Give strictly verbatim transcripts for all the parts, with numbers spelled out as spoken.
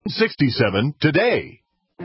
sixty-seven today.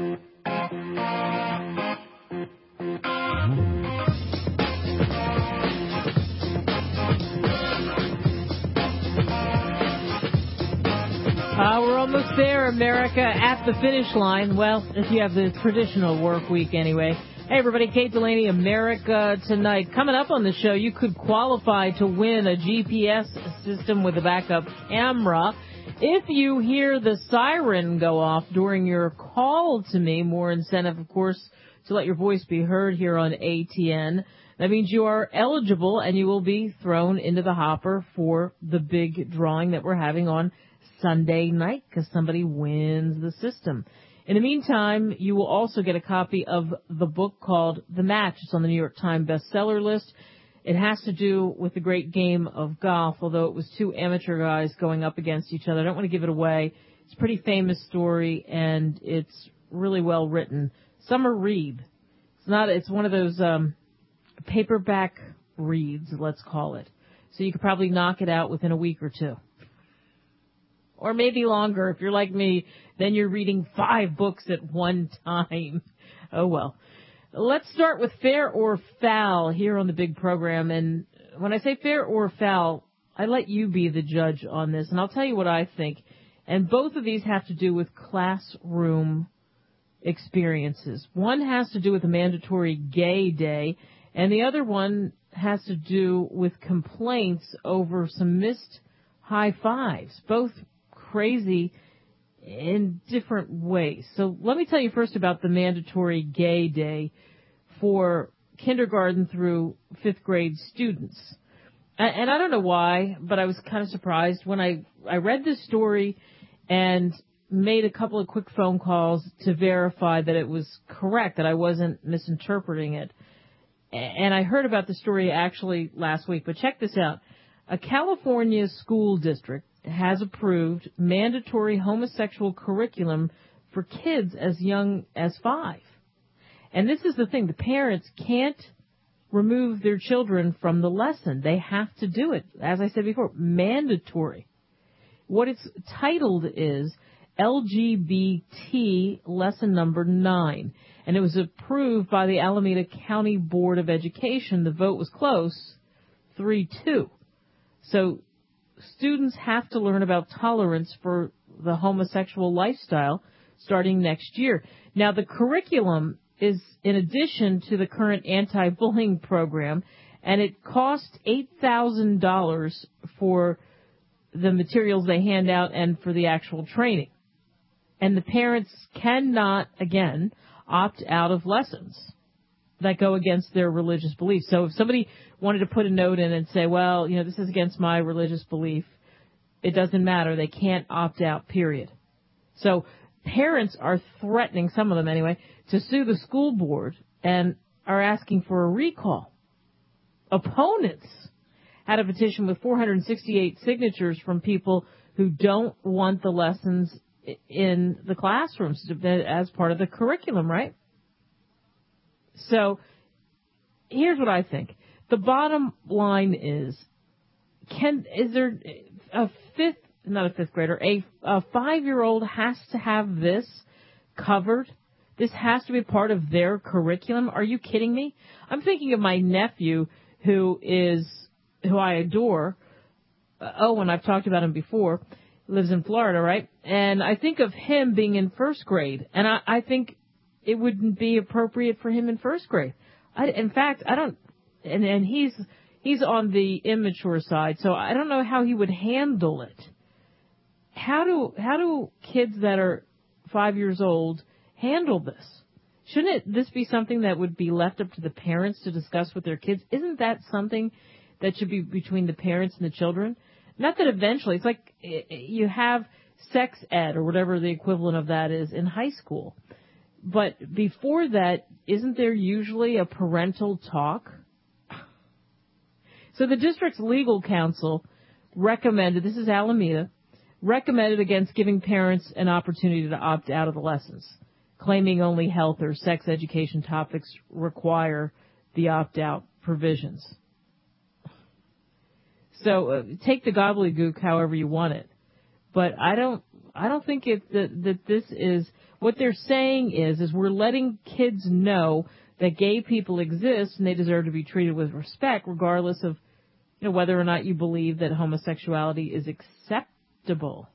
Uh, we're almost there, America, at the finish line. Well, if you have the traditional work week anyway. Hey, everybody, Kate Delaney, America Tonight. Coming up on the show, you could qualify to win a G P S system with a backup camera if you hear the siren go off during your call to me. More incentive, of course, to let your voice be heard here on A T N. That means you are eligible and you will be thrown into the hopper for the big drawing that we're having on Sunday night because somebody wins the system. In the meantime, you will also get a copy of the book called The Match. It's on the New York Times bestseller list. It has to do with the great game of golf, although it was two amateur guys going up against each other. I don't want to give it away. It's a pretty famous story, and it's really well written. Summer read. It's not. It's one of those um, paperback reads, let's call it. So you could probably knock it out within a week or two. Or maybe longer. If you're like me, then you're reading five books at one time. Oh, well. Let's start with fair or foul here on the big program. And when I say fair or foul, I let you be the judge on this. And I'll tell you what I think. And both of these have to do with classroom experiences. One has to do with a mandatory gay day, and the other one has to do with complaints over some missed high fives. Both crazy in different ways. So let me tell you first about the mandatory gay day for kindergarten through fifth grade students. And I don't know why, but I was kind of surprised when I, I read this story and made a couple of quick phone calls to verify that it was correct, that I wasn't misinterpreting it. And I heard about the story actually last week, but check this out. A California school district has approved mandatory homosexual curriculum for kids as young as five. And this is the thing. The parents can't remove their children from the lesson. They have to do it. As I said before, mandatory. What it's titled is L G B T lesson number nine. And it was approved by the Alameda County Board of Education. The vote was close, three two. So students have to learn about tolerance for the homosexual lifestyle starting next year. Now, the curriculum is in addition to the current anti-bullying program, and it costs eight thousand dollars for the materials they hand out and for the actual training. And the parents cannot, again, opt out of lessons that go against their religious beliefs. So if somebody wanted to put a note in and say, well, you know, this is against my religious belief, it doesn't matter. They can't opt out, period. So parents are threatening, some of them anyway, to sue the school board and are asking for a recall. Opponents had a petition with four hundred sixty-eight signatures from people who don't want the lessons in the classrooms as part of the curriculum, right? So here's what I think. The bottom line is, can is there a fifth, not a fifth grader, a, a five-year-old has to have this covered? This has to be part of their curriculum? Are you kidding me? I'm thinking of my nephew who is, who I adore. Uh, Owen, I've talked about him before, lives in Florida, right? And I think of him being in first grade, and I, I think it wouldn't be appropriate for him in first grade. I, in fact, I don't, and, and he's he's on the immature side, so I don't know how he would handle it. How do how do kids that are five years old handle this? Shouldn't it, this be something that would be left up to the parents to discuss with their kids? Isn't that something that should be between the parents and the children? Not that eventually, it's like you have sex ed or whatever the equivalent of that is in high school. But before that, isn't there usually a parental talk? So the district's legal counsel recommended, this is Alameda, recommended against giving parents an opportunity to opt out of the lessons, claiming only health or sex education topics require the opt-out provisions. So uh, take the gobbledygook however you want it. But I don't, I don't think it, that, that this is, what they're saying is, is we're letting kids know that gay people exist and they deserve to be treated with respect regardless of, you know, whether or not you believe that homosexuality is acceptable.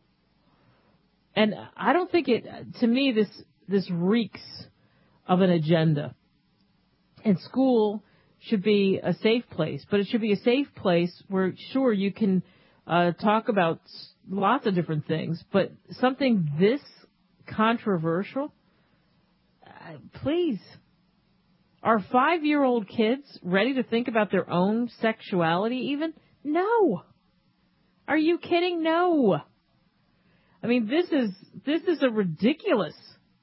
And I don't think it, to me, this, this reeks of an agenda. And school should be a safe place, but it should be a safe place where, sure, you can uh, talk about lots of different things, but something this controversial, uh, please. Are five-year-old kids ready to think about their own sexuality even? No. Are you kidding? No. I mean, this is, this is a ridiculous,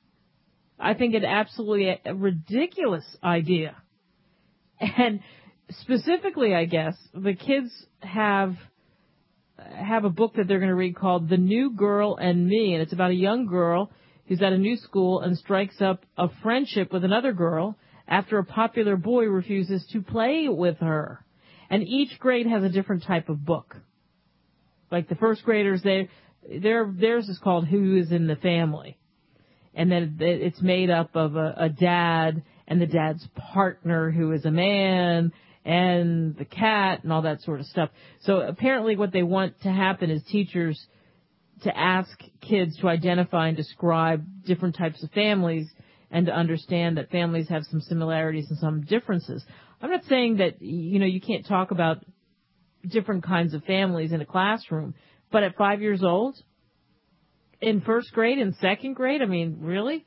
I think an absolutely a, a ridiculous idea. And specifically, I guess, the kids have, have a book that they're going to read called The New Girl and Me, and it's about a young girl who's at a new school and strikes up a friendship with another girl after a popular boy refuses to play with her. And each grade has a different type of book. Like the first graders, they, their, theirs is called Who is in the Family. And then it's made up of a, a dad and the dad's partner who is a man and the cat and all that sort of stuff. So apparently what they want to happen is teachers to ask kids to identify and describe different types of families and to understand that families have some similarities and some differences. I'm not saying that, you know, you can't talk about different kinds of families in a classroom, but at five years old, in first grade and second grade, I mean, really?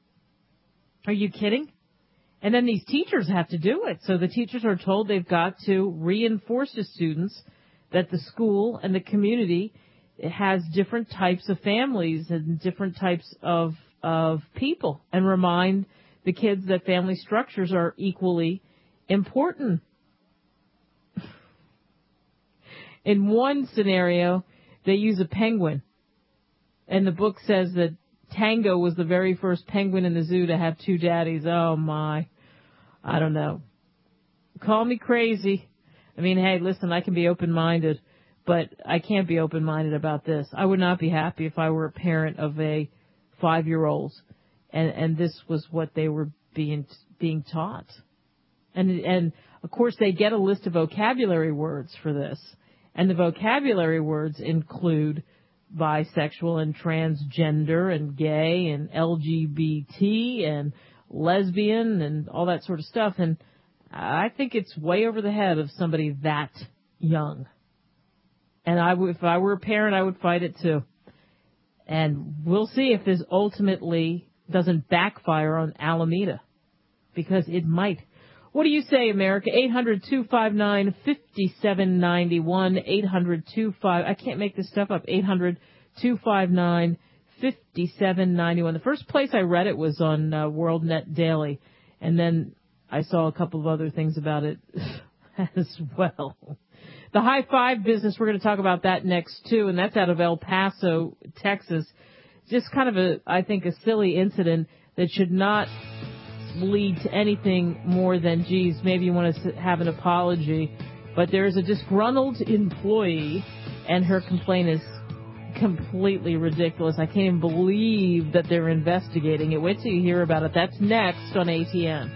Are you kidding? And then these teachers have to do it. So the teachers are told they've got to reinforce to students that the school and the community has different types of families and different types of of people, and remind the kids that family structures are equally important. In one scenario, they use a penguin, and the book says that Tango was the very first penguin in the zoo to have two daddies. Oh, my. I don't know. Call me crazy. I mean, hey, listen, I can be open-minded, but I can't be open-minded about this. I would not be happy if I were a parent of a five-year-olds, and, and this was what they were being being taught. And, and, of course, they get a list of vocabulary words for this, and the vocabulary words include bisexual and transgender and gay and L G B T and lesbian and all that sort of stuff, and I think it's way over the head of somebody that young. And I, if I were a parent, I would fight it too. And we'll see if this ultimately doesn't backfire on Alameda, because it might. What do you say, America? eight hundred, two five nine, five seven nine one, eight hundred, two five I can't make this stuff up, eight hundred, two five nine, five seven nine one. The first place I read it was on uh, WorldNet Daily, and then I saw a couple of other things about it as well. The high five business, we're going to talk about that next, too, and that's out of El Paso, Texas. Just kind of a, I think, a silly incident that should not lead to anything more than, geez, maybe you want to have an apology. But there is a disgruntled employee, and her complaint is completely ridiculous. I can't even believe that they're investigating it. Wait till you hear about it. That's next on A T N.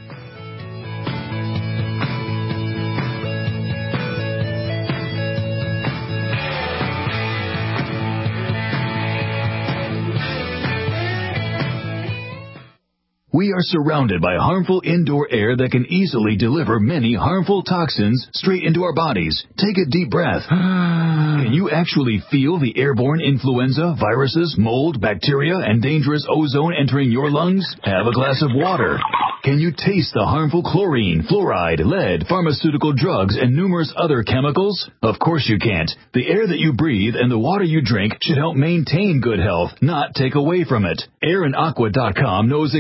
We are surrounded by harmful indoor air that can easily deliver many harmful toxins straight into our bodies. Take a deep breath. Can you actually feel the airborne influenza, viruses, mold, bacteria, and dangerous ozone entering your lungs? Have a glass of water. Can you taste the harmful chlorine, fluoride, lead, pharmaceutical drugs, and numerous other chemicals? Of course you can't. The air that you breathe and the water you drink should help maintain good health, not take away from it. air and aqua dot com knows exactly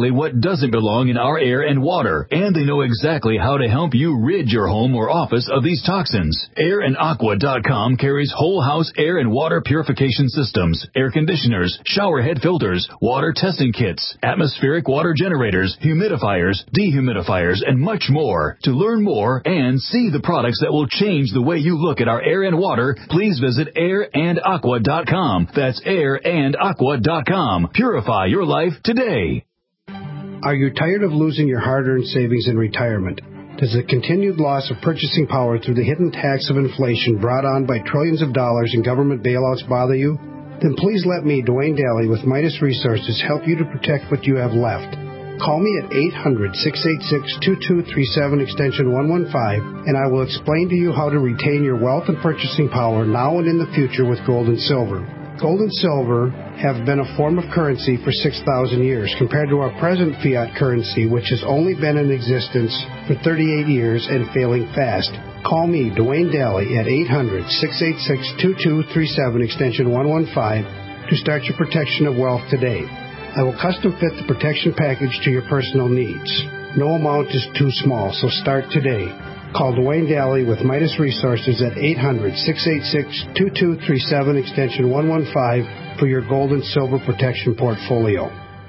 exactly what doesn't belong in our air and water, and they know exactly how to help you rid your home or office of these toxins. air and aqua dot com carries whole house air and water purification systems, air conditioners, shower head filters, water testing kits, atmospheric water generators, humidifiers, dehumidifiers, and much more. To learn more and see the products that will change the way you look at our air and water, please visit air and aqua dot com. That's air and aqua dot com. Purify your life today. Are you tired of losing your hard-earned savings in retirement? Does the continued loss of purchasing power through the hidden tax of inflation brought on by trillions of dollars in government bailouts bother you? Then please let me, Dwayne Daly with Midas Resources, help you to protect what you have left. Call me at eight hundred, six eight six, two two three seven, extension one one five, and I will explain to you how to retain your wealth and purchasing power now and in the future with gold and silver. Gold and silver have been a form of currency for six thousand years compared to our present fiat currency, which has only been in existence for thirty-eight years and failing fast. Call me, Dwayne Daly, at eight hundred, six eight six, two two three seven, extension one one five, to start your protection of wealth today. I will custom fit the protection package to your personal needs. No amount is too small, so start today. Call Dwayne Daly with Midas Resources at eight hundred, six eight six, two two three seven, extension one one five for your gold and silver protection portfolio.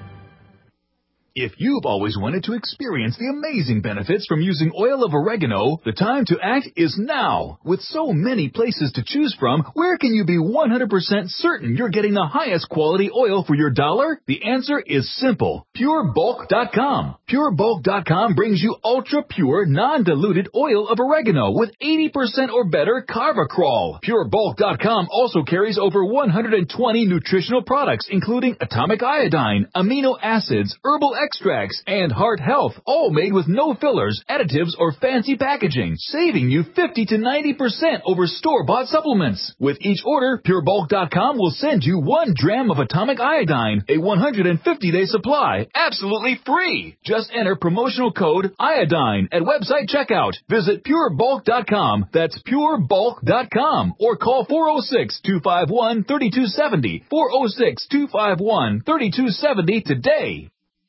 If you've always wanted to experience the amazing benefits from using oil of oregano, the time to act is now. With so many places to choose from, where can you be one hundred percent certain you're getting the highest quality oil for your dollar? The answer is simple. pure bulk dot com. pure bulk dot com brings you ultra-pure, non-diluted oil of oregano with eighty percent or better Carvacrol. pure bulk dot com also carries over one hundred twenty nutritional products, including atomic iodine, amino acids, herbal extracts, and heart health, all made with no fillers, additives, or fancy packaging, saving you fifty to ninety percent over store-bought supplements. With each order, pure bulk dot com will send you one dram of atomic iodine, a one hundred fifty day supply, absolutely free. Just enter promotional code iodine at website checkout. Visit pure bulk dot com, that's pure bulk dot com, or call four oh six, two five one, three two seven oh, four oh six, two five one, three two seven oh today.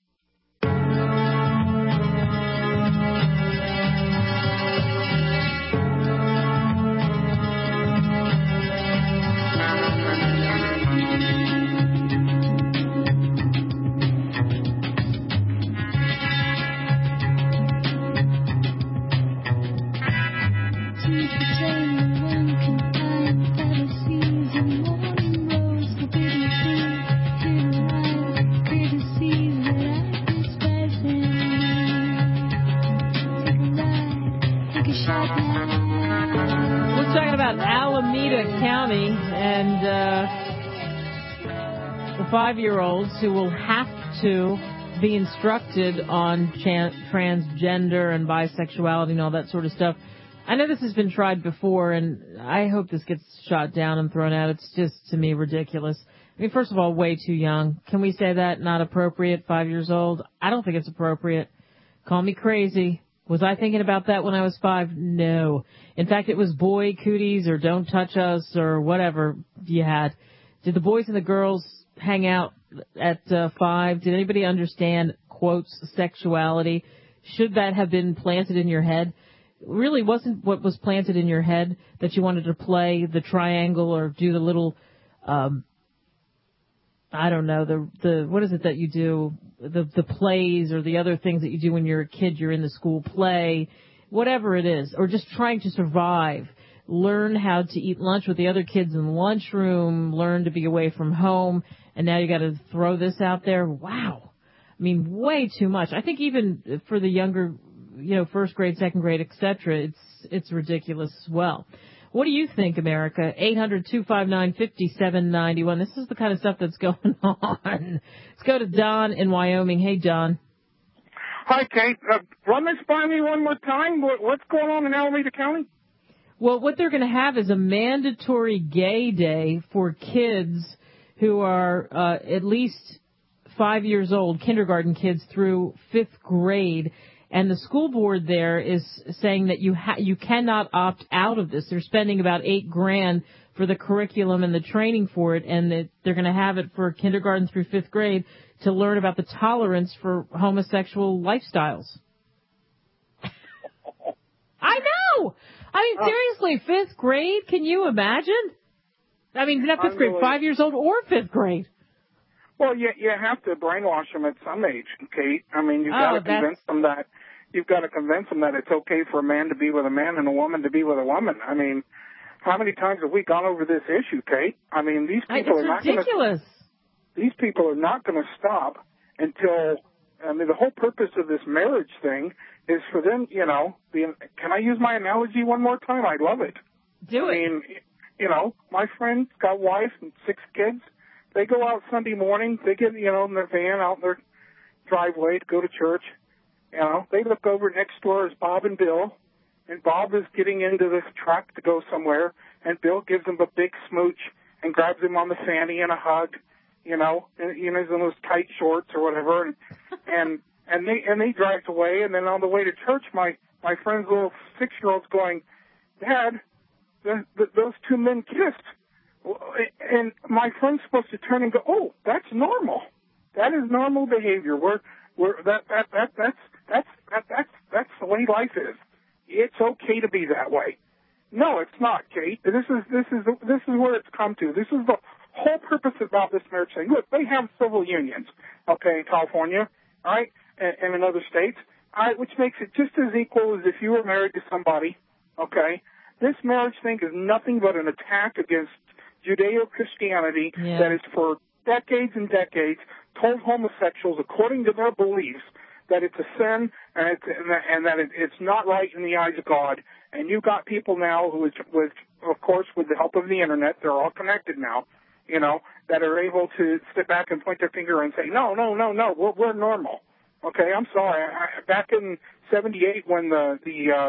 Five-year-olds who will have to be instructed on chan- transgender and bisexuality and all that sort of stuff. I know this has been tried before, and I hope this gets shot down and thrown out. It's just, to me, ridiculous. I mean, first of all, way too young. Can we say that? Not appropriate, five years old? I don't think it's appropriate. Call me crazy. Was I thinking about that when I was five? No. In fact, it was boy cooties or don't touch us or whatever you had. Did the boys and the girls hang out at uh, five? Did anybody understand, quotes, sexuality? Should that have been planted in your head? Really wasn't what was planted in your head that you wanted to play the triangle or do the little, um, I don't know, the, the, what is it that you do? The, the plays or the other things that you do when you're a kid, you're in the school play, whatever it is, or just trying to survive. Learn how to eat lunch with the other kids in the lunchroom, learn to be away from home, and now you got to throw this out there. Wow. I mean, way too much. I think even for the younger, you know, first grade, second grade, et cetera, it's, it's ridiculous as well. What do you think, America? eight hundred, two five nine, five seven nine one. This is the kind of stuff that's going on. Let's go to Don in Wyoming. Hey, Don. Hi, Kate. Uh, run this by me one more time. What, what's going on in Alameda County? Well, what they're going to have is a mandatory gay day for kids who are uh, at least five years old, kindergarten kids through fifth grade. And the school board there is saying that you ha- you cannot opt out of this. They're spending about eight grand for the curriculum and the training for it, and that they're going to have it for kindergarten through fifth grade to learn about the tolerance for homosexual lifestyles. I know. I mean, seriously, fifth grade? Can you imagine? I mean, not fifth grade, five years old or fifth grade. Well, you you have to brainwash them at some age, Kate. I mean, you've got Oh, to convince them that you've got to convince them that it's okay for a man to be with a man and a woman to be with a woman. I mean, how many times have we gone over this issue, Kate? I mean, these people it's are not ridiculous. Gonna, these people are not going to stop until. I mean, the whole purpose of this marriage thing is for them. You know, the, can I use my analogy one more time? I love it. Do I it. mean, you know, my friend's got a wife and six kids. They go out Sunday morning. They get, you know, in their van out in their driveway to go to church. You know, they look over next door is Bob and Bill, and Bob is getting into this truck to go somewhere, and Bill gives him a big smooch and grabs him on the fanny and a hug, you know, and you know, in those tight shorts or whatever, and and and they and they drive away, and then on the way to church, my my friend's little six-year-old's going, Dad, the, the, those two men kissed. And my friend's supposed to turn and go, oh, that's normal. That is normal behavior. We're, we're, that, that, that, that's, that's, that, that's, that's the way life is. It's okay to be that way. No, it's not, Kate. This is, this is, this is where it's come to. This is the whole purpose about this marriage thing. Look, they have civil unions, okay, in California, all right, and, and in other states, all right, which makes it just as equal as if you were married to somebody, okay. This marriage thing is nothing but an attack against Judeo-Christianity yeah. that is for decades and decades told homosexuals, according to their beliefs, that it's a sin and, it's, and that it, it's not right in the eyes of God. And you've got people now who, is, with, of course, with the help of the Internet, they're all connected now, you know, that are able to sit back and point their finger and say, no, no, no, no, we're, we're normal. Okay, I'm sorry. I, back in seventy-eight when the the uh,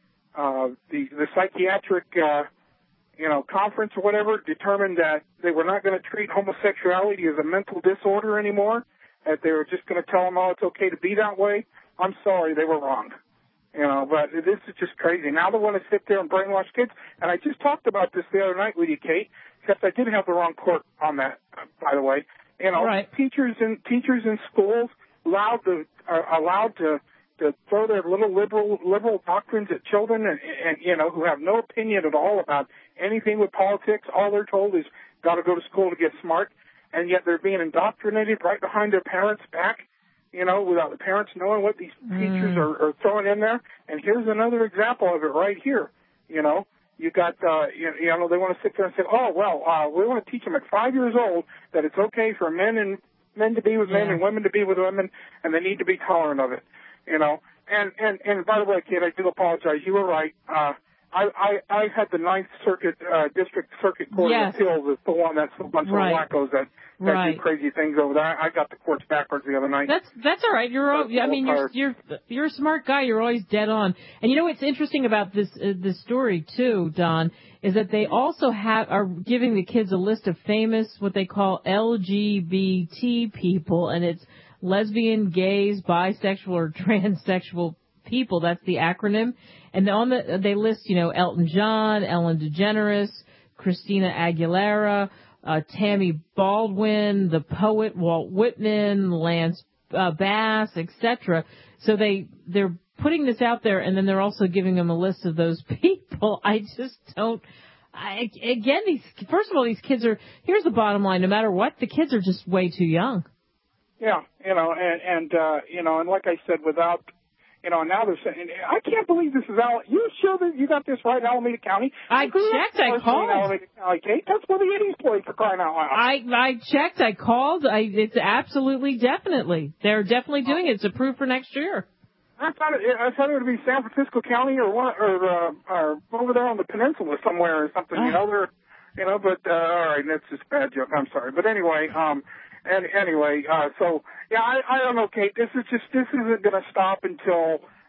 uh, the, the psychiatric uh, you know, conference or whatever determined that they were not going to treat homosexuality as a mental disorder anymore, that they were just going to tell them, oh, it's okay to be that way. I'm sorry, they were wrong. You know, but this is just crazy. Now they want to sit there and brainwash kids. And I just talked about this the other night with you, Kate, except I did have the wrong court on that, by the way. You know, right. teachers in teachers in schools allowed to are allowed to to throw their little liberal liberal doctrines at children, and, and you know, who have no opinion at all about anything with politics. All they're told is got to go to school to get smart, and yet they're being indoctrinated right behind their parents' back, you know, without the parents knowing what these mm. teachers are, are throwing in there. And here's another example of it right here. You know, you got, uh, you, you know, they want to sit there and say, oh, well, uh, we want to teach them at five years old that it's okay for men and men to be with men yeah. and women to be with women, and they need to be tolerant of it. You know, and, and, and by the way, kid, I do apologize. You were right. Uh, I, I, I had the Ninth Circuit, uh, District Circuit Court yes. of Appeals. It's the one that's a bunch right. of wackos that, that right. do crazy things over there. I, I got the courts backwards the other night. That's, that's all right. You're, all, I mean, you're, you're, you're a smart guy. You're always dead on. And you know what's interesting about this, uh, this story too, Don, is that they also have, are giving the kids a list of famous, what they call L G B T people, and it's lesbian, gays, bisexual, or transsexual people. That's the acronym. And on the, they list, you know, Elton John, Ellen DeGeneres, Christina Aguilera, uh, Tammy Baldwin, the poet Walt Whitman, Lance uh, Bass, et cetera. So they, they're putting this out there, and then they're also giving them a list of those people. I just don't, I, again, these, first of all, these kids are, here's the bottom line, no matter what, the kids are just way too young. Yeah, you know, and, and uh, you know, and like I said, without, you know, now they're saying, I can't believe this is Al. You sure that you got this right in Alameda County? I checked. I called. Alameda County, Kate. That's where the Eddie's played, for crying out loud. I I checked. I called. I it's absolutely definitely they're definitely doing it. It's approved for next year. I thought it, I thought it would be San Francisco County or one or uh, or over there on the peninsula somewhere or something. You know, they're, you know, but uh, all right, that's just a bad joke. I'm sorry, but anyway, um. And anyway, uh, so yeah, I, I don't know, Kate. This is just this isn't going to stop until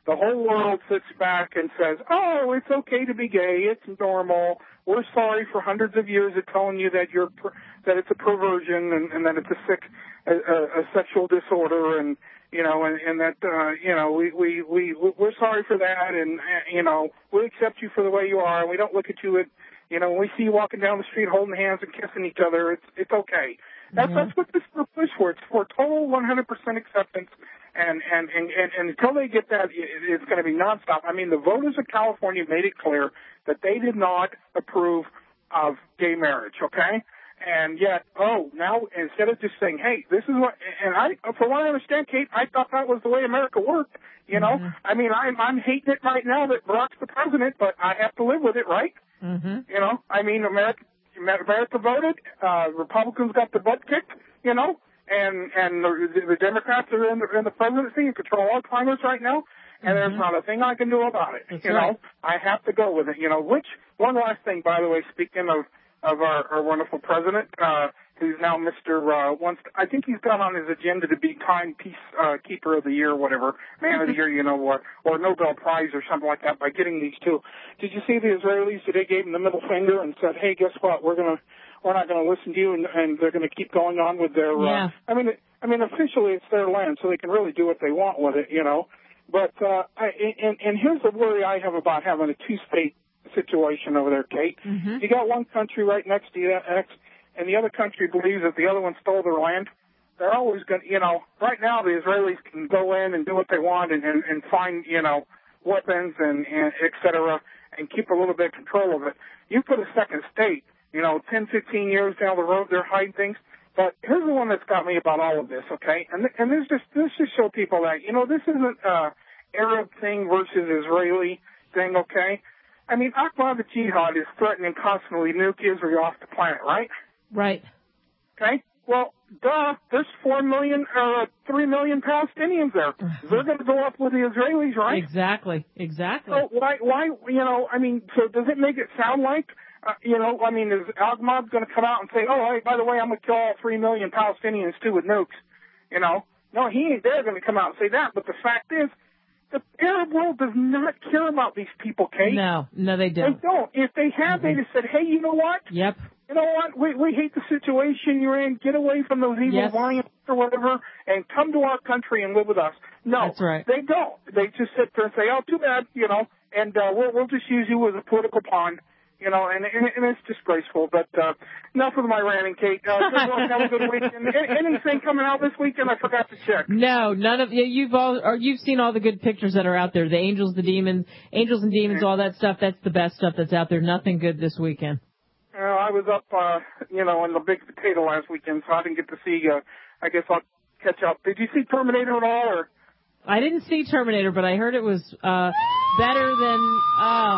the whole world sits back and says, oh, it's okay to be gay, it's normal, we're sorry for hundreds of years of telling you that you're per- that it's a perversion and, and that it's a sick a, a, a sexual disorder, and you know, and, and that uh, you know we we we we're sorry for that, and uh, you know we accept you for the way you are, and we don't look at you at you know when we see you walking down the street holding hands and kissing each other, it's it's okay. That's Mm-hmm. that's what this group is for. It's for total one hundred percent acceptance. And, and, and, and, and until they get that, it's going to be nonstop. I mean, the voters of California made it clear that they did not approve of gay marriage, okay? And yet, oh, now instead of just saying, hey, this is what, and I, for what I understand, Kate, I thought that was the way America worked, you know? Mm-hmm. I mean, I'm, I'm hating it right now that Barack's the president, but I have to live with it, right? Mm-hmm. You know, I mean, America, America voted, uh, Republicans got their butt kicked, you know? And and the, the Democrats are in the, in the presidency and control all Congress right now, and Mm-hmm. there's not a thing I can do about it. That's you right. know, I have to go with it. You know, which one last thing, by the way, speaking of of our, our wonderful president, uh, who's now Mister Uh, wants to, I think he's got on his agenda to be Time Peace uh, Keeper of the Year, whatever, Man of the Year, you know what, or Nobel Prize or something like that by getting these two. Did you see the Israelis today gave him the middle finger and said, hey, guess what, we're gonna we're not going to listen to you, and, and they're going to keep going on with their. Yeah. Uh, I mean, I mean, officially it's their land, so they can really do what they want with it, you know. But uh, I, and, and here's the worry I have about having a two-state situation over there, Kate. Mm-hmm. You got one country right next to you, and the other country believes that the other one stole their land. They're always going to, you know. Right now, the Israelis can go in and do what they want, and, and, and find, you know, weapons and, and et cetera, and keep a little bit of control of it. You put a second state. You know, ten, fifteen years down the road, they're hiding things. But here's the one that's got me about all of this, okay? And and this just this just show people that, you know, this isn't a Arab thing versus Israeli thing, okay? I mean, Ahmad the Jihad is threatening constantly nuke Israel off the planet, right? Right. Okay? Well, duh, there's four million, uh, three million Palestinians there. They're going to go up with the Israelis, right? Exactly. Exactly. So why, why, you know, I mean, so does it make it sound like, Uh, you know, I mean, is Ahmad going to come out and say, oh, hey, by the way, I'm going to kill all three million Palestinians, too, with nukes? You know? No, he ain't there going to come out and say that. But the fact is, the Arab world does not care about these people, Kate. No. No, they They don't. don't. If they had, mm-hmm. they just said, hey, you know what? Yep. You know what? We we hate the situation you're in. Get away from those evil Yes. lions or whatever, and come to our country and live with us. No, That's right. They don't. They just sit there and say, oh, too bad, you know, and uh, we'll we'll just use you as a political pawn. You know, and, and, and it's disgraceful. But uh, enough of my ranting, Kate. Uh, everyone have a good weekend. Anything coming out this weekend? I forgot to check. No, none of you. You've all, or you've seen all the good pictures that are out there. The angels, the demons, angels and demons, all that stuff. That's the best stuff that's out there. Nothing good this weekend. Well, I was up, uh, you know, in the big potato last weekend, so I didn't get to see. Uh, I guess I'll catch up. Did you see Terminator at all? Or? I didn't see Terminator, but I heard it was uh, better than uh,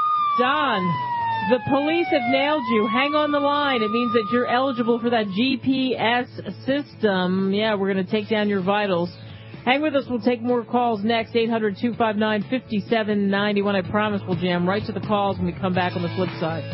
Don. The police have nailed you. Hang on the line. It means that you're eligible for that G P S system. Yeah, we're going to take down your vitals. Hang with us. We'll take more calls next. eight hundred, two five nine, five seven nine one. I promise we'll jam right to the calls when we come back on the flip side.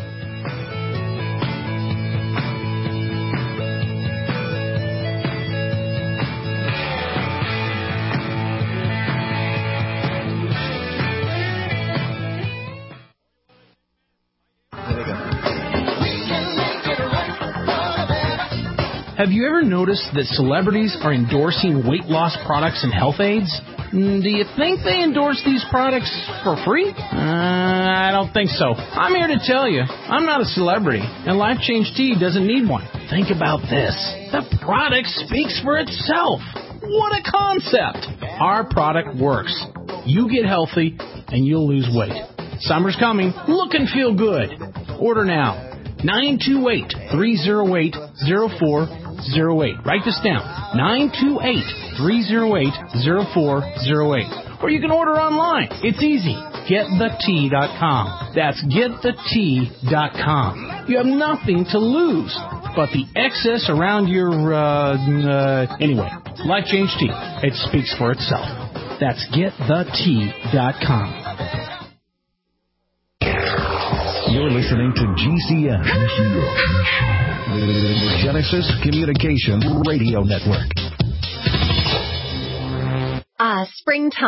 Have you ever noticed that celebrities are endorsing weight loss products and health aids? Do you think they endorse these products for free? Uh, I don't think so. I'm here to tell you, I'm not a celebrity, and Life Change Tea doesn't need one. Think about this. The product speaks for itself. What a concept! Our product works. You get healthy, and you'll lose weight. Summer's coming. Look and feel good. Order now. nine two eight, three oh eight, oh four oh eight. Write this down. nine two eight, three oh eight, oh four oh eight. Or you can order online. It's easy. get the tea dot com. That's get the tea dot com. You have nothing to lose but the excess around your, uh, uh, anyway. Life Change Tea. It speaks for itself. That's get the tea dot com. You're listening to G C N, the Genesis Communications Radio Network. Ah, springtime.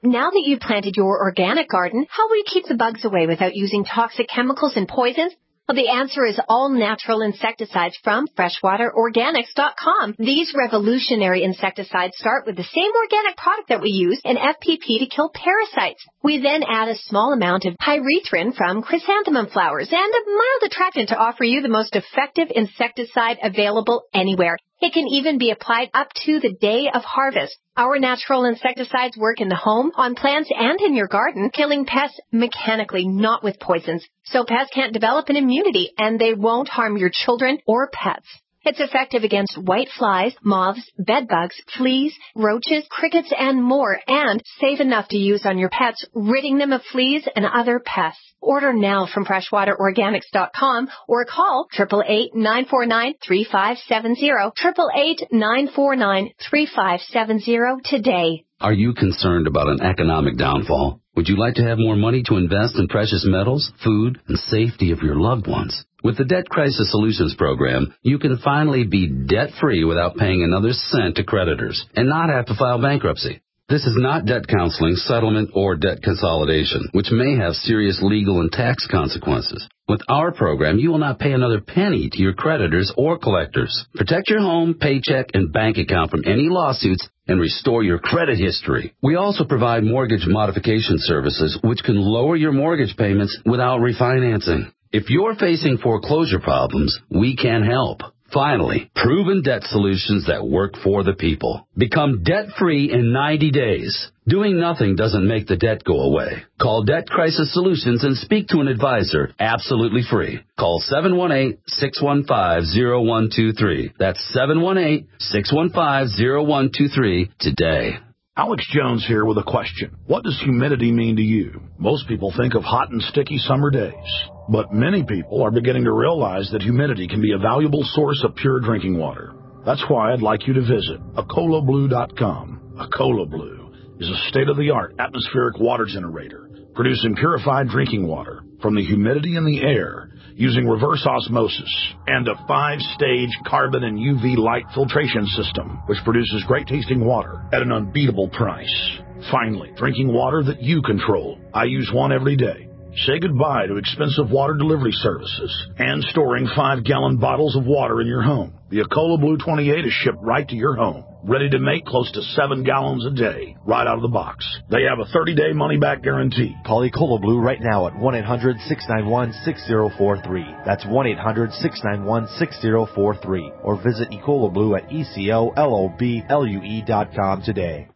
Now that you've planted your organic garden, how will you keep the bugs away without using toxic chemicals and poisons? Well, the answer is all natural insecticides from freshwater organics dot com. These revolutionary insecticides start with the same organic product that we use in F P P to kill parasites. We then add a small amount of pyrethrin from chrysanthemum flowers and a mild attractant to offer you the most effective insecticide available anywhere. It can even be applied up to the day of harvest. Our natural insecticides work in the home, on plants, and in your garden, killing pests mechanically, not with poisons. So pests can't develop an immunity, and they won't harm your children or pets. It's effective against white flies, moths, bedbugs, fleas, roaches, crickets, and more, and safe enough to use on your pets, ridding them of fleas and other pests. Order now from freshwater organics dot com or call eight eight eight, nine four nine, three five seven zero, eight eight eight, nine four nine, three five seven zero today. Are you concerned about an economic downfall? Would you like to have more money to invest in precious metals, food, and safety of your loved ones? With the Debt Crisis Solutions Program, you can finally be debt-free without paying another cent to creditors and not have to file bankruptcy. This is not debt counseling, settlement, or debt consolidation, which may have serious legal and tax consequences. With our program, you will not pay another penny to your creditors or collectors. Protect your home, paycheck, and bank account from any lawsuits and restore your credit history. We also provide mortgage modification services, which can lower your mortgage payments without refinancing. If you're facing foreclosure problems, we can help. Finally, proven debt solutions that work for the people. Become debt-free in ninety days. Doing nothing doesn't make the debt go away. Call Debt Crisis Solutions and speak to an advisor absolutely free. Call seven one eight, six one five, zero one two three. That's seven one eight, six one five, zero one two three today. Alex Jones here with a question. What does humidity mean to you? Most people think of hot and sticky summer days, but many people are beginning to realize that humidity can be a valuable source of pure drinking water. That's why I'd like you to visit Acola Blue dot com. Acola Blue is a state-of-the-art atmospheric water generator producing purified drinking water from the humidity in the air using reverse osmosis and a five-stage carbon and U V light filtration system, which produces great-tasting water at an unbeatable price. Finally, drinking water that you control. I use one every day. Say goodbye to expensive water delivery services and storing five-gallon bottles of water in your home. The Acola Blue twenty-eight is shipped right to your home, ready to make close to seven gallons a day, right out of the box. They have a thirty-day money-back guarantee. Call Acola Blue right now at one eight hundred, six nine one, six zero four three. That's one eight hundred, six nine one, six zero four three. Or visit Ecola Blue at E C O L O B L U E dot com today.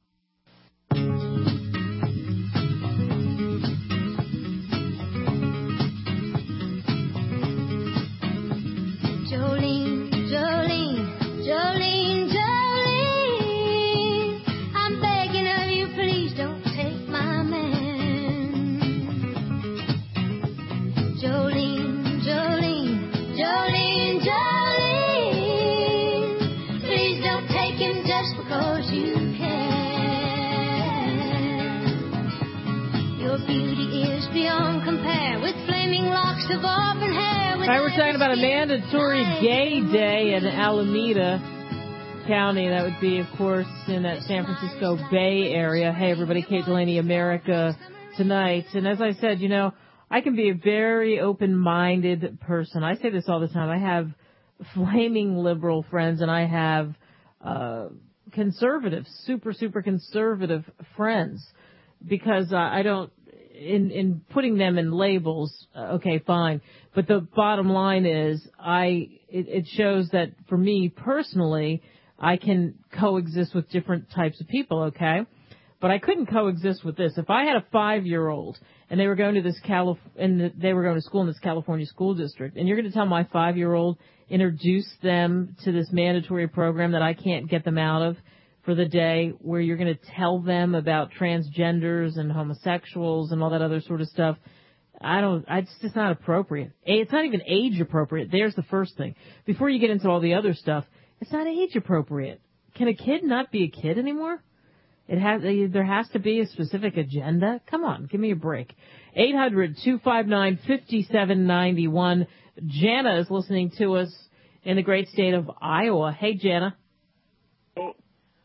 All right, we're talking about a mandatory gay day in Alameda County. That would be, of course, in that San Francisco Bay Area. Hey, everybody, Kate Delaney, America Tonight. And as I said, you know, I can be a very open-minded person. I say this all the time. I have flaming liberal friends, and I have uh conservative, super, super conservative friends, because uh, I don't, in in putting them in labels, uh, okay, fine. But the bottom line is, I it, it shows that for me personally, I can coexist with different types of people, okay? But I couldn't coexist with this. If I had a five-year-old and they were going to this Calif- and the, they were going to school in this California school district, and you're going to tell my five-year-old, introduce them to this mandatory program that I can't get them out of for the day, where you're going to tell them about transgenders and homosexuals and all that other sort of stuff, I don't, it's just not appropriate. It's not even age appropriate. There's the first thing. Before you get into all the other stuff, it's not age appropriate. Can a kid not be a kid anymore? It has, there has to be a specific agenda. Come on, give me a break. eight hundred, two five nine, five seven nine one. Jana is listening to us in the great state of Iowa. Hey, Jana.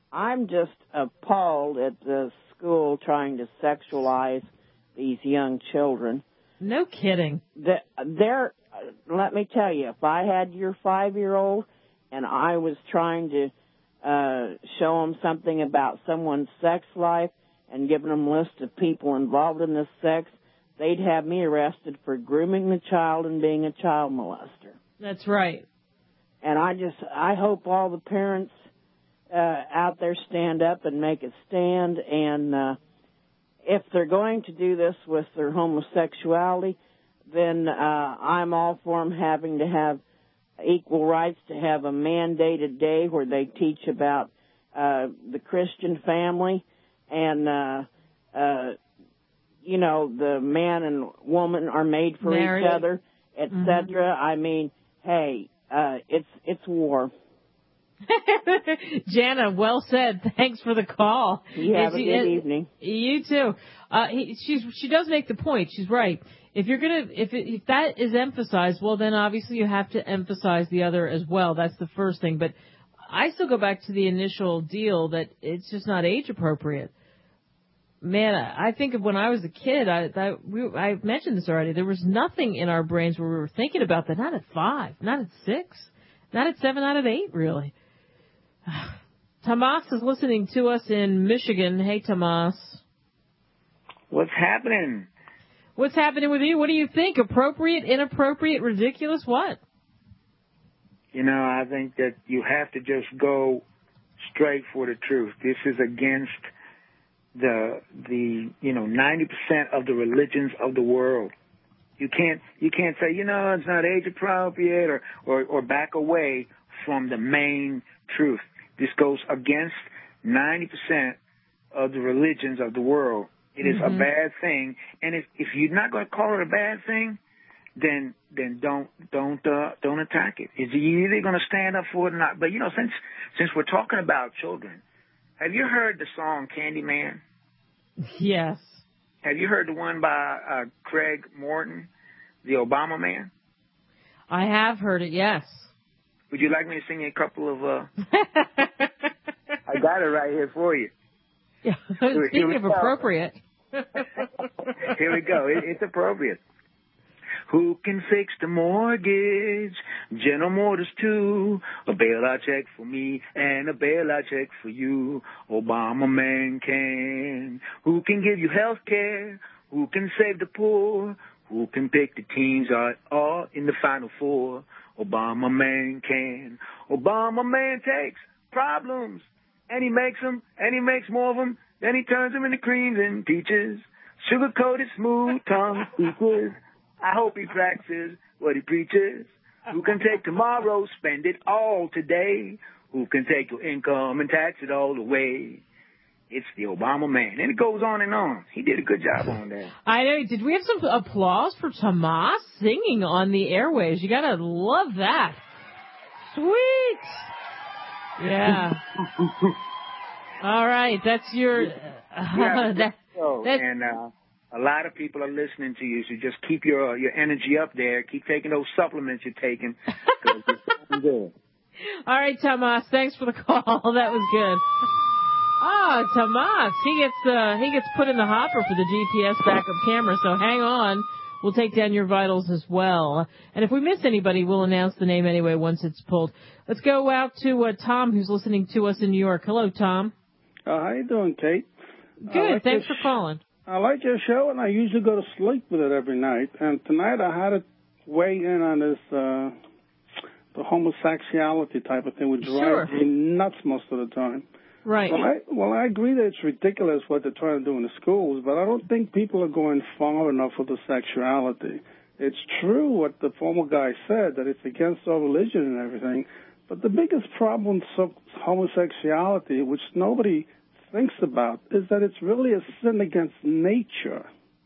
I'm just appalled at the school trying to sexualize these young children. No kidding. The- They're, let me tell you, if I had your five-year-old and I was trying to uh, show them something about someone's sex life and giving them a list of people involved in this sex, they'd have me arrested for grooming the child and being a child molester. That's right. And I just, I hope all the parents uh, out there stand up and make a stand. And uh, if they're going to do this with their homosexuality, then uh, I'm all for them having to have equal rights to have a mandated day where they teach about uh, the Christian family and, uh, uh, you know, the man and woman are made for Married. each other, et cetera. Mm-hmm. I mean, hey, uh, it's it's war. Jana, well said. Thanks for the call. You have It's- a good it- evening. You too. Uh, he, she's she does make the point. She's right. If you're gonna if it, if that is emphasized, well, then obviously you have to emphasize the other as well. That's the first thing. But I still go back to the initial deal that it's just not age appropriate. Man, I think of when I was a kid. I I, we, I mentioned this already. There was nothing in our brains where we were thinking about that. Not at five, not at six, not at seven, not at eight, really. Tomas is listening to us in Michigan. Hey, Tomas. What's happening? What's happening with you? What do you think? Appropriate, inappropriate, ridiculous? What? You know, I think that you have to just go straight for the truth. This is against the the you know ninety percent of the religions of the world. You can't you can't say, you know, it's not age appropriate or or, or back away from the main truth. This goes against ninety percent of the religions of the world. It is Mm-hmm. a bad thing, and if if you're not going to call it a bad thing, then then don't don't uh, don't attack it. It's you're either going to stand up for it or not. But you know, since since we're talking about children, have you heard the song Candyman? Yes. Have you heard the one by uh, Craig Morton, the Obama Man? I have heard it, yes. Would you like me to sing you a couple of? Uh... I got it right here for you. Yeah, Here speaking we of go. appropriate. Here we go. It, it's appropriate. Who can fix the mortgage? General Motors too. A bailout check for me and a bailout check for you. Obama man can. Who can give you health care? Who can save the poor? Who can pick the teams out all in the Final Four? Obama man can. Obama man takes problems and he makes them and he makes more of them. Then he turns them into creams and peaches. Sugar-coated, smooth-tongued speeches. I hope he practices what he preaches. Who can take tomorrow, spend it all today? Who can take your income and tax it all away? It's the Obama man. And it goes on and on. He did a good job on that. I know. Did we have some applause for Tomas singing on the airwaves? You gotta love that. Sweet. Yeah. All right. That's your. Uh, Yeah, that, so, that, and uh, a lot of people are listening to you, so just keep your uh, your energy up there. Keep taking those supplements you're taking. 'Cause it's doing good. All right, Tomas. Thanks for the call. That was good. Ah, Tomas. He gets uh, he gets put in the hopper for the G P S backup camera. So hang on. We'll take down your vitals as well. And if we miss anybody, we'll announce the name anyway once it's pulled. Let's go out to uh, Tom, who's listening to us in New York. Hello, Tom. Uh, how you doing, Kate? Good. Like Thanks your, for calling. I like your show, and I usually go to sleep with it every night. And tonight I had to weigh in on this uh, the homosexuality type of thing, which Sure. drives me nuts most of the time. Right. Well I, well, I agree that it's ridiculous what they're trying to do in the schools, but I don't think people are going far enough with the sexuality. It's true what the former guy said, that it's against our religion and everything, but the biggest problem with homosexuality, which nobody thinks about, is that it's really a sin against nature.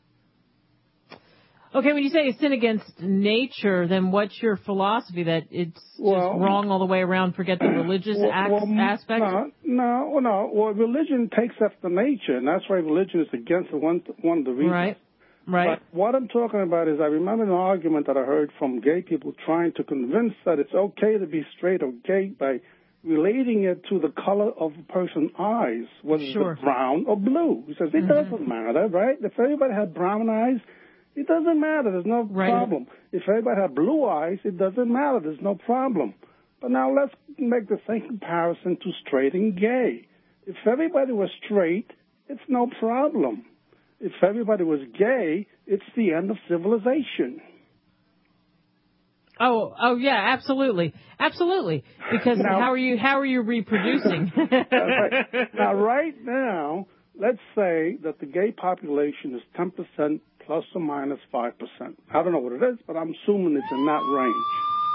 Okay, when you say a sin against nature, then what's your philosophy? That it's Well, just wrong all the way around, forget the religious well, ac- well, aspect? No, no, well, no. Well, religion takes after nature, and that's why religion is against it, one, one of the reasons. Right, right. But what I'm talking about is I remember an argument that I heard from gay people trying to convince that it's okay to be straight or gay by relating it to the color of a person's eyes, whether Sure. it's brown or blue. He says, it Mm-hmm. doesn't matter, right? If everybody had brown eyes, it doesn't matter. There's no Right. problem. If everybody had blue eyes, it doesn't matter. There's no problem. But now let's make the same comparison to straight and gay. If everybody was straight, it's no problem. If everybody was gay, it's the end of civilization. Oh, oh yeah, absolutely, absolutely. Because Now- how are you? How are you reproducing? That's right. Now, right now, let's say that the gay population is ten percent plus or minus five percent. I don't know what it is, but I'm assuming it's in that range.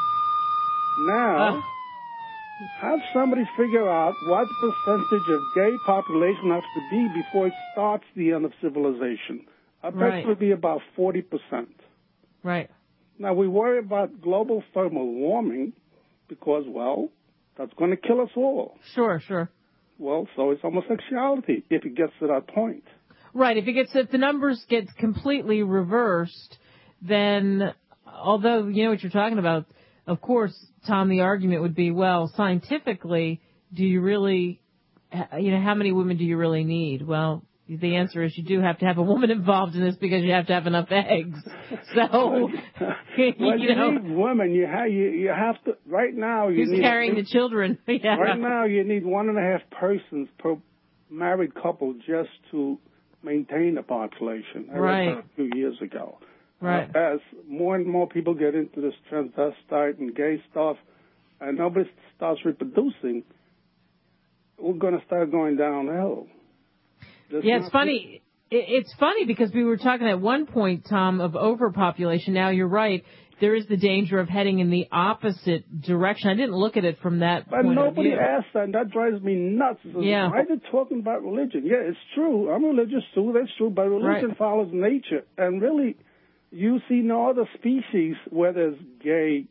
Now, Uh. have somebody figure out what percentage of gay population has to be before it starts the end of civilization. I bet Right. it would be about forty percent. Right. Now, we worry about global thermal warming because, well, that's going to kill us all. Sure, sure. Well, so is homosexuality if it gets to that point. Right. If it gets, if the numbers get completely reversed, then although you know what you're talking about, of course, Tom, the argument would be, well, scientifically, do you really, you know, how many women do you really need? Well, the answer is you do have to have a woman involved in this because you have to have enough eggs. So, well, you, you know, need women. You have you, you have to right now. You who's need carrying the children? Yeah. Right now, you need one and a half persons per married couple just to maintain the population. I read Right. that a few years ago. Right. Uh, as more and more people get into this transvestite and gay stuff, and nobody starts reproducing, we're going to start going downhill. There's Yeah, it's not- funny. It- It's funny because we were talking at one point, Tom, of overpopulation. Now you're right. There is the danger of heading in the opposite direction. I didn't look at it from that But point nobody of view. asks that, and that drives me nuts. So Yeah. Why are they talking about religion? Yeah, it's true. I'm religious too. That's true. But religion Right. follows nature. And really, you see no other species where there's gay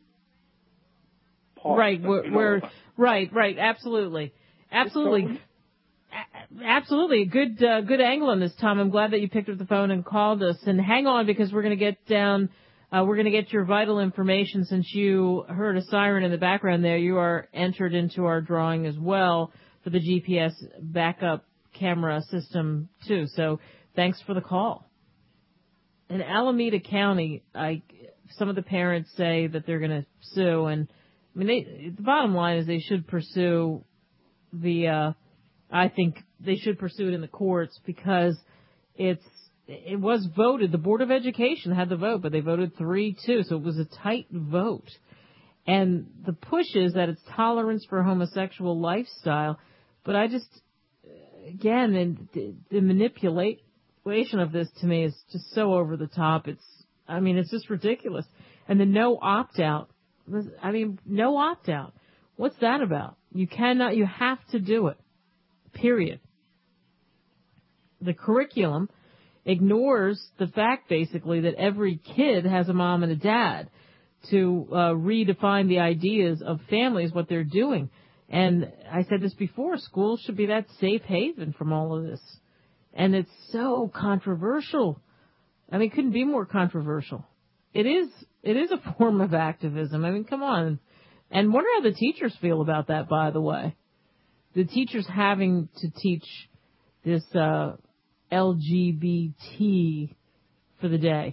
parts. Right, we're, we're right, right, absolutely, absolutely, A- absolutely. Good, uh, good angle on this, Tom. I'm glad that you picked up the phone and called us. And hang on, because we're going to get down. Uh, we're going to get your vital information. Since you heard a siren in the background there, you are entered into our drawing as well for the G P S backup camera system too. So thanks for the call. In Alameda County, I some of the parents say that they're going to sue, and I mean, they, the bottom line is they should pursue the. Uh, I think they should pursue it in the courts because it's. It was voted. The Board of Education had the vote, but they voted three two, so it was a tight vote. And the push is that it's tolerance for homosexual lifestyle, but I just, again, and the, the manipulation of this to me is just so over the top. It's, I mean, it's just ridiculous. And the no opt out. I mean, no opt out. What's that about? You cannot. You have to do it. Period. The curriculum ignores the fact, basically, that every kid has a mom and a dad to uh, redefine the ideas of families, what they're doing. And I said this before, schools should be that safe haven from all of this. And it's so controversial. I mean, it couldn't be more controversial. It is, it is a form of activism. I mean, come on. And wonder how the teachers feel about that, by the way. The teachers having to teach this, uh, L G B T for the day.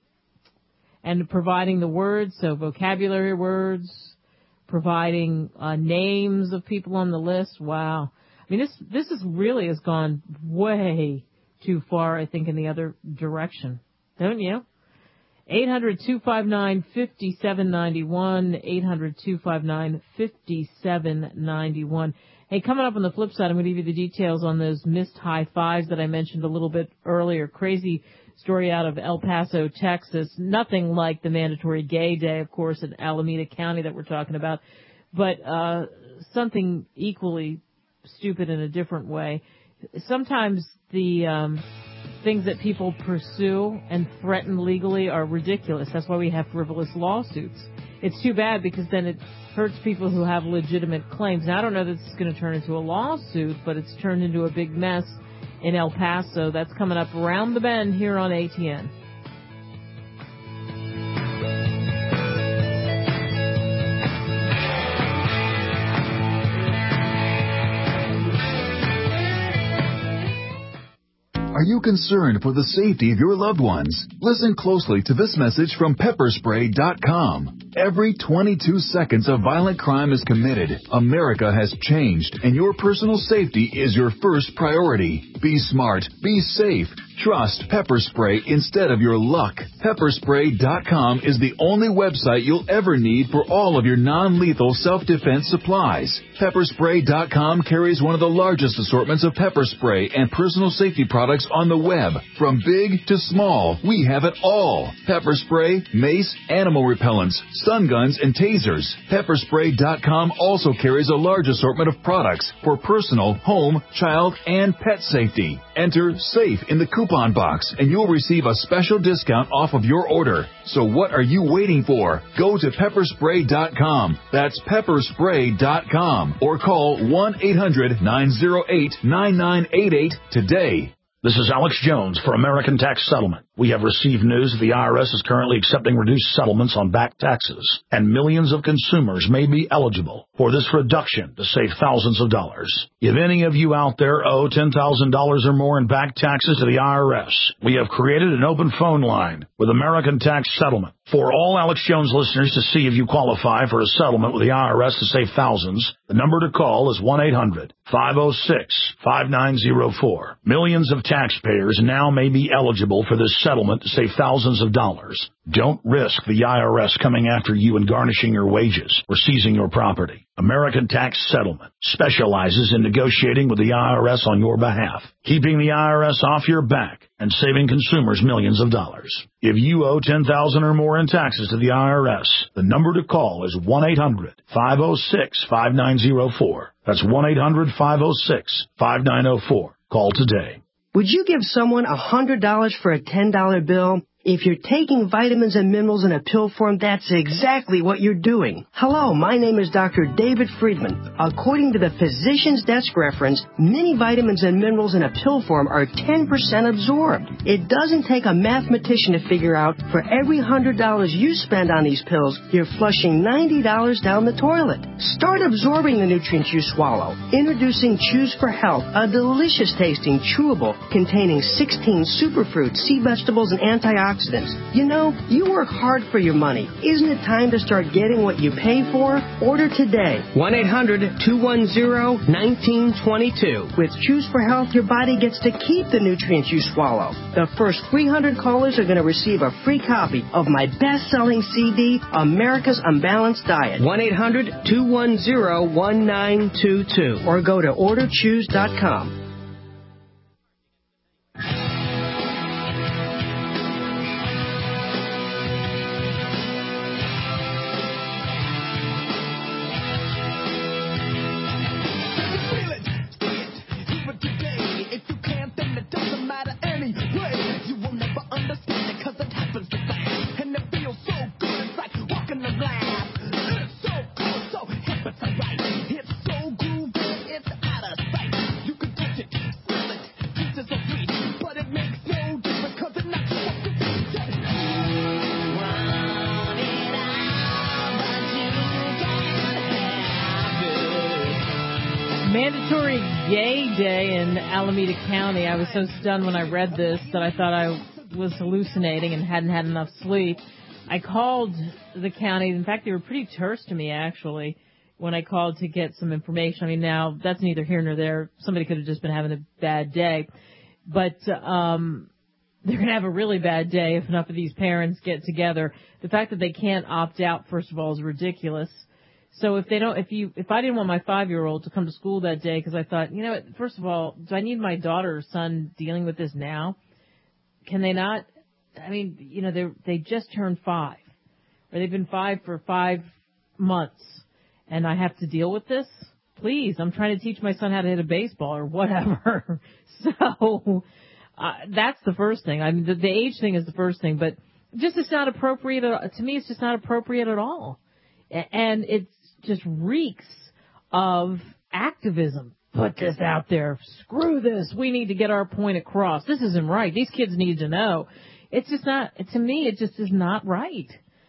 And providing the words, so vocabulary words, providing uh, names of people on the list. Wow. I mean, this this is really has gone way too far, I think, in the other direction. Don't you? eight hundred two five nine five seven nine one, eight hundred two five nine five seven nine one. Hey, coming up on the flip side, I'm going to give you the details on those missed high fives that I mentioned a little bit earlier. Crazy story out of El Paso, Texas. Nothing like the mandatory gay day, of course, in Alameda County that we're talking about, but uh something equally stupid in a different way. Sometimes the um things that people pursue and threaten legally are ridiculous. That's why we have frivolous lawsuits. It's too bad because then it hurts people who have legitimate claims. Now, I don't know that this is going to turn into a lawsuit, but it's turned into a big mess in El Paso. That's coming up around the bend here on A T N. Are you concerned for the safety of your loved ones? Listen closely to this message from pepper spray dot com. Every twenty-two seconds a violent crime is committed. America has changed, and your personal safety is your first priority. Be smart. Be safe. Trust Pepper Spray instead of your luck. pepper spray dot com is the only website you'll ever need for all of your non-lethal self-defense supplies. pepper spray dot com carries one of the largest assortments of pepper spray and personal safety products on the web. From big to small, we have it all. Pepper spray, mace, animal repellents, stun guns, and tasers. pepper spray dot com also carries a large assortment of products for personal, home, child, and pet safety. Enter SAFE in the coupon box, and you'll receive a special discount off of your order. So what are you waiting for? Go to pepper spray dot com. That's pepper spray dot com. Or call one eight hundred nine oh eight nine nine eight eight today. This is Alex Jones for American Tax Settlement. We have received news that the I R S is currently accepting reduced settlements on back taxes, and millions of consumers may be eligible for this reduction to save thousands of dollars. If any of you out there owe ten thousand dollars or more in back taxes to the I R S, we have created an open phone line with American Tax Settlement for all Alex Jones listeners to see if you qualify for a settlement with the I R S to save thousands. The number to call is one eight hundred five oh six five nine oh four. Millions of taxpayers now may be eligible for this settlement to save thousands of dollars. Don't risk the I R S coming after you and garnishing your wages or seizing your property. American Tax Settlement specializes in negotiating with the I R S on your behalf, keeping the I R S off your back and saving consumers millions of dollars. If you owe ten thousand dollars or more in taxes to the I R S, the number to call is one eight hundred five oh six five nine oh four. That's one eight hundred five oh six five nine oh four. Call today. Would you give someone one hundred dollars for a ten dollar bill? If you're taking vitamins and minerals in a pill form, that's exactly what you're doing. Hello, my name is Doctor David Friedman. According to the Physician's Desk reference, many vitamins and minerals in a pill form are ten percent absorbed. It doesn't take a mathematician to figure out for every one hundred dollars you spend on these pills, you're flushing ninety dollars down the toilet. Start absorbing the nutrients you swallow. Introducing Choose for Health, a delicious tasting chewable containing sixteen superfruits, sea vegetables, and antioxidants. You know, you work hard for your money. Isn't it time to start getting what you pay for? Order today. one eight hundred two one zero one nine two two. With Choose for Health, your body gets to keep the nutrients you swallow. The first three hundred callers are going to receive a free copy of my best-selling C D, America's Unbalanced Diet. one eight hundred two one zero one nine two two. Or go to order choose dot com. Mandatory Gay Day in Alameda County. I was so stunned when I read this that I thought I was hallucinating and hadn't had enough sleep. I called the county. In fact, they were pretty terse to me, actually, when I called to get some information. I mean, now, that's neither here nor there. Somebody could have just been having a bad day. But um, they're going to have a really bad day if enough of these parents get together. The fact that they can't opt out, first of all, is ridiculous. So if they don't, if you, if I didn't want my five-year-old to come to school that day because I thought, you know, first of all, do I need my daughter or son dealing with this now? Can they not? I mean, you know, they they just turned five, or they've been five for five months, and I have to deal with this? Please, I'm trying to teach my son how to hit a baseball or whatever. So uh, that's the first thing. I mean, the, the age thing is the first thing, but just it's not appropriate. At, to me, it's just not appropriate at all, and it's just reeks of activism. Put this out there. Screw this. We need to get our point across. This isn't right. These kids need to know. It's just not, to me, it just is not right.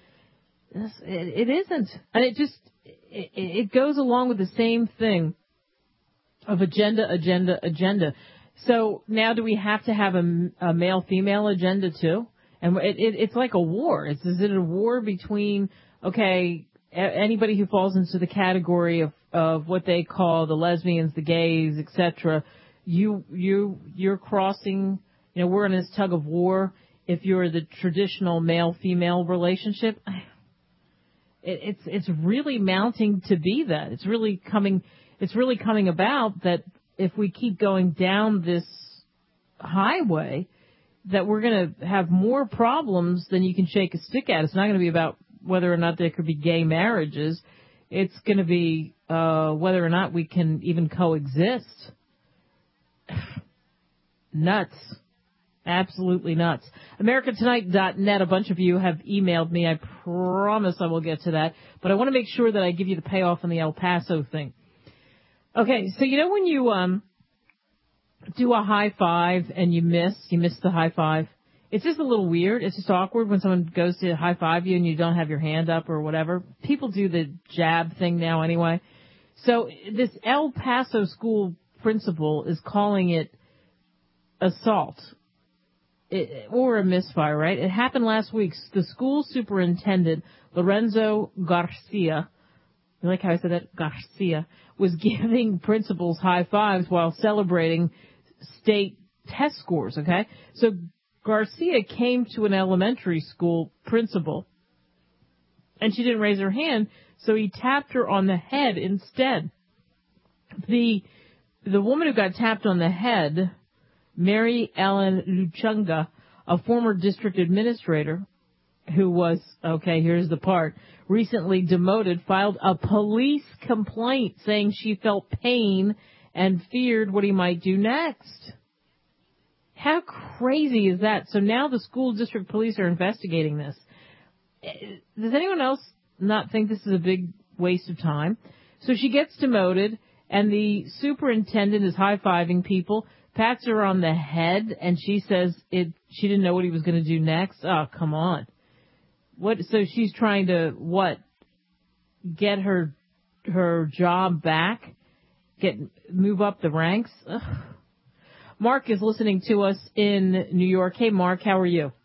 It, it isn't. And it just, it, it goes along with the same thing of agenda, agenda, agenda. So now do we have to have a, a male-female agenda too? And it, it, it's like a war. Is, is it a war between, okay, anybody who falls into the category of, of what they call the lesbians, the gays, et cetera, you, you, you're crossing, you know, we're in this tug of war. If you're the traditional male-female relationship, it, it's, it's really mounting to be that. It's really coming, it's really coming about that if we keep going down this highway, that we're going to have more problems than you can shake a stick at. It's not going to be about whether or not there could be gay marriages. It's going to be uh, whether or not we can even coexist. Nuts. Absolutely nuts. America Tonight dot net, a bunch of you have emailed me. I promise I will get to that. But I want to make sure that I give you the payoff on the El Paso thing. Okay, so you know when you um do a high five and you miss, you miss the high five? It's just a little weird. It's just awkward when someone goes to high five you and you don't have your hand up or whatever. People do the jab thing now anyway. So this El Paso school principal is calling it assault. It, or a misfire, right? It happened last week. The school superintendent, Lorenzo Garcia, you like how I said that? Garcia, was giving principals high fives while celebrating state test scores, okay? So Garcia came to an elementary school principal, and she didn't raise her hand, so he tapped her on the head instead. The, the woman who got tapped on the head, Mary Ellen Luchunga, a former district administrator who was, okay, here's the part, recently demoted, filed a police complaint saying she felt pain and feared what he might do next. How crazy is that? So now the school district police are investigating this. Does anyone else not think this is a big waste of time? So she gets demoted, and the superintendent is high-fiving people, pats her on the head, and she says it. She didn't know what he was going to do next. Oh, come on. What? So she's trying to, what, get her her job back, get move up the ranks? Ugh. Mark is listening to us in New York. Hey, Mark, how are you?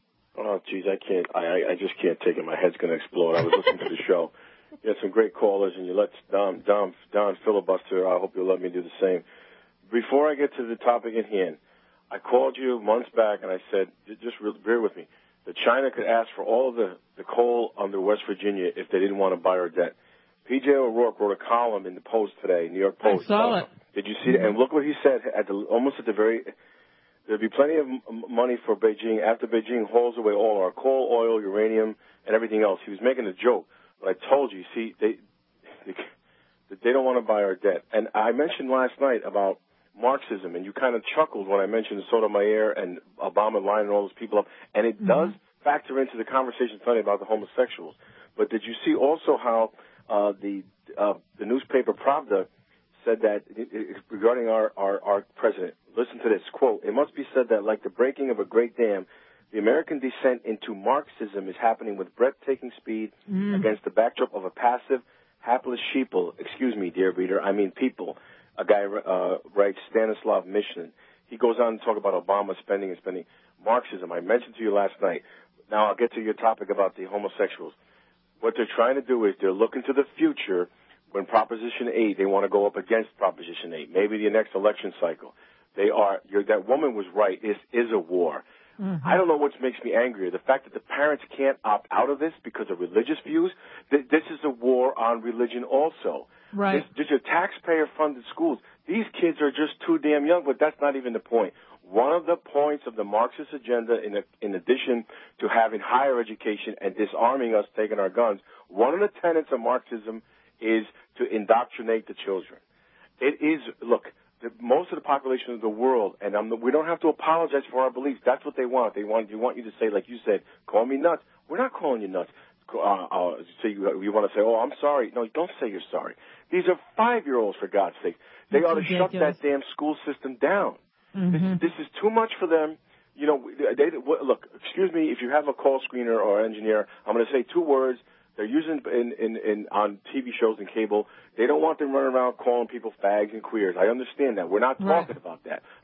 Oh, geez, I can't. I I just can't take it. My head's going to explode. I was listening to the show. You had some great callers, and you let Don, Don, Don filibuster. I hope you'll let me do the same. Before I get to the topic at hand, I called you months back, and I said, just bear with me, that China could ask for all of the, the coal under West Virginia if they didn't want to buy our debt. P J O'Rourke wrote a column in the Post today, New York Post. I saw it. Did you see it? And look what he said at the almost at the very. There'll be plenty of m- money for Beijing after Beijing hauls away all our coal, oil, uranium, and everything else. He was making a joke, but I told you, see, they they, they don't want to buy our debt. And I mentioned last night about Marxism, and you kind of chuckled when I mentioned Sotomayor and Obama lining all those people up, and it mm-hmm. does factor into the conversation tonight about the homosexuals. But did you see also how uh, the uh, the newspaper Pravda said that it, it, regarding our, our, our president? Listen to this, quote, "It must be said that like the breaking of a great dam, the American descent into Marxism is happening with breathtaking speed mm. against the backdrop of a passive, hapless sheeple, excuse me, dear reader, I mean people," a guy uh, writes, Stanislav Mishnin. He goes on to talk about Obama spending and spending. Marxism, I mentioned to you last night. Now I'll get to your topic about the homosexuals. What they're trying to do is they're looking to the future when Proposition eight, they want to go up against Proposition eight, maybe the next election cycle. They are, you're, that woman was right, this is a war. Mm-hmm. I don't know what makes me angrier, the fact that the parents can't opt out of this because of religious views. Th- this is a war on religion also. Right. This, these are taxpayer-funded schools. These kids are just too damn young, but that's not even the point. One of the points of the Marxist agenda, in, a, in addition to having higher education and disarming us, taking our guns, one of the tenets of Marxism is to indoctrinate the children. It is, look, the, most of the population of the world, and I'm the, we don't have to apologize for our beliefs. That's what they want. They want, they want you to say, like you said, call me nuts. We're not calling you nuts. Uh, uh, so you, you want to say, oh, I'm sorry. No, don't say you're sorry. These are five-year-olds, for God's sake. They That's ought to ridiculous. shut that damn school system down. Mm-hmm. This, this is too much for them. You know, they, look, excuse me, if you have a call screener or engineer, I'm going to say two words. They're using in, in, in on T V shows and cable. They don't want them running around calling people fags and queers. I understand that. We're not talking right. about that.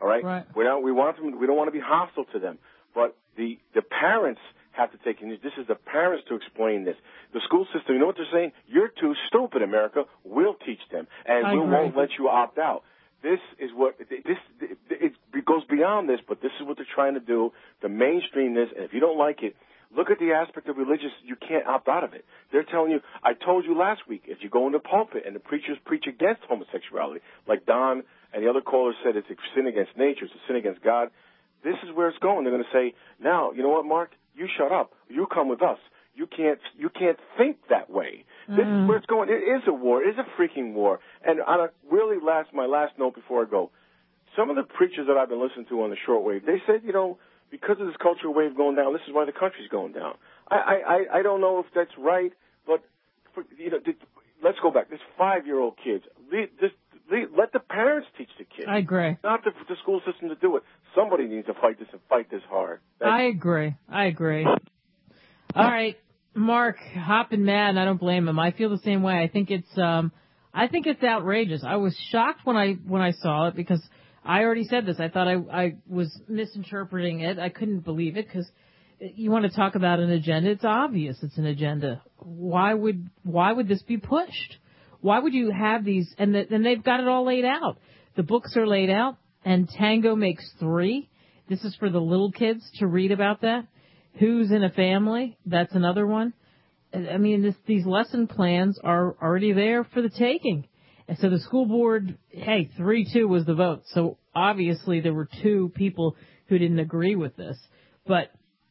All right. Right. We don't. We want them. We don't want to be hostile to them. But the the parents have to take. This is the parents to explain this. The school system. You know what they're saying? You're too stupid, America. We'll teach them, and I we agree. won't let you opt out. This is what this. It goes beyond this, but this is what they're trying to do. To mainstream this, and if you don't like it, look at the aspect of religious. You can't opt out of it. They're telling you. I told you last week. If you go in the pulpit and the preachers preach against homosexuality, like Don and the other callers said, it's a sin against nature. It's a sin against God. This is where it's going. They're going to say, now, you know what, Mark? You shut up. You come with us. You can't. You can't think that way. Mm. This is where it's going. It is a war. It is a freaking war. And on a really last, my last note before I go, some of the preachers that I've been listening to on the shortwave, they said, you know, because of this cultural wave going down, this is why the country's going down. I, I, I don't know if that's right, but for, you know, let's go back. This five-year-old kids, this, let the parents teach the kids. I agree. Not the, the school system to do it. Somebody needs to fight this and fight this hard. Thank I agree. I agree. All right, Mark, hopping mad, and I don't blame him. I feel the same way. I think it's, um, I think it's outrageous. I was shocked when I when I saw it because I already said this. I thought I, I was misinterpreting it. I couldn't believe it because you want to talk about an agenda. It's obvious it's an agenda. Why would why would this be pushed? Why would you have these? And, the, and they've got it all laid out. The books are laid out, and Tango makes three. This is for the little kids to read about that. Who's in a Family? That's another one. I mean, this, these lesson plans are already there for the taking. And so the school board, hey, three two was the vote. So obviously there were two people who didn't agree with this. But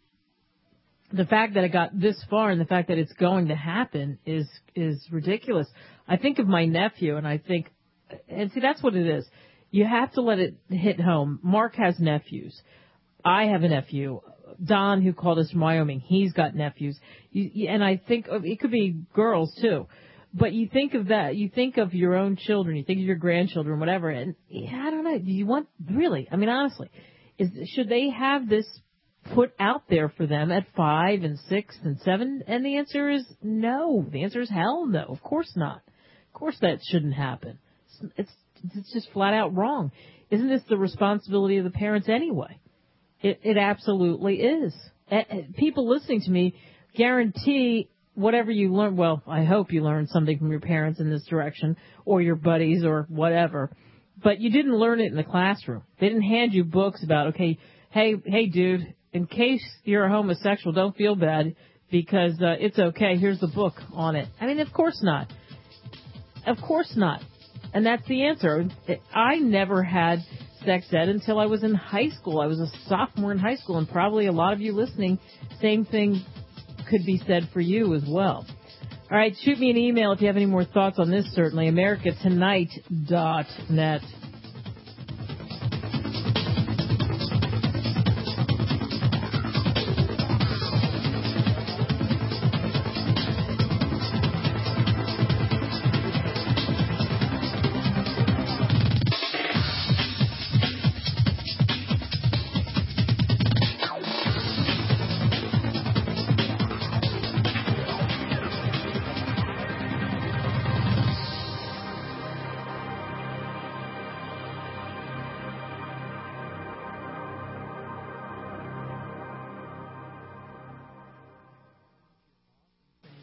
the fact that it got this far and the fact that it's going to happen is is ridiculous. I think of my nephew, and I think, and see, that's what it is. You have to let it hit home. Mark has nephews. I have a nephew. Don, who called us from Wyoming, he's got nephews. You, you, and I think of, it could be girls, too. But you think of that. You think of your own children. You think of your grandchildren, whatever. And yeah, I don't know. Do you want, really, I mean, honestly, is should they have this put out there for them at five and six and seven? And the answer is no. The answer is hell no. Of course not. Of course that shouldn't happen. It's, it's just flat out wrong. Isn't this the responsibility of the parents anyway? It, it absolutely is. People listening to me guarantee whatever you learn, well, I hope you learned something from your parents in this direction or your buddies or whatever, but you didn't learn it in the classroom. They didn't hand you books about, okay, hey, hey, dude, in case you're a homosexual, don't feel bad because uh, it's okay. Here's the book on it. I mean, of course not. Of course not. And that's the answer. I never had sex ed until I was in high school. I was a sophomore in high school, and probably a lot of you listening, same thing could be said for you as well. All right, shoot me an email if you have any more thoughts on this, certainly, america tonight dot net.